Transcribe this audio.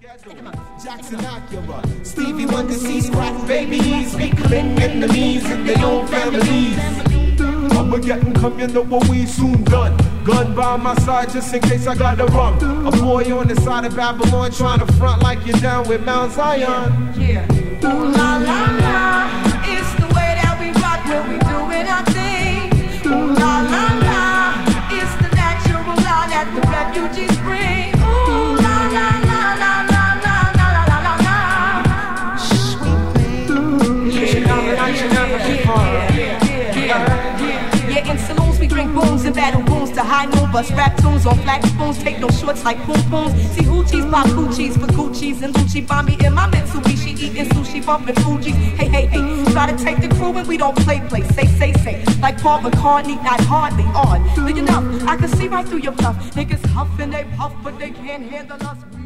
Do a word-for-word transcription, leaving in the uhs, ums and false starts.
Jackson Acura, Stevie Wonder sees crack babies, becoming enemies in their own families. I'ma get them come, you know what we soon done. Gun by my side just in case I gotta run. A boy on the side of Babylon trying to front like you're down with Mount Zion. Yeah. Ooh la la la, it's the way that we rock when we doing our thing. Ooh la la la, it's the natural law that the refugees bring. Ooh la la la la la la la la la la. Sweet thing. Yeah, in saloons we drink booms and battle wounds to high noon. Bust rap tunes on flat spoons, take no shorts like poom pooms. See hoochies pop Gucci's for Gucci's and Gucci bomb me in my Mitsubishi, eating sushi, bumping Fuji's. Hey, hey, hey, try to take the crew and we don't play, play. Say, say, say, like Paul McCartney, not hardly on. Big enough, I can see right through your bluff. Niggas huff and they puff, but they can't handle us.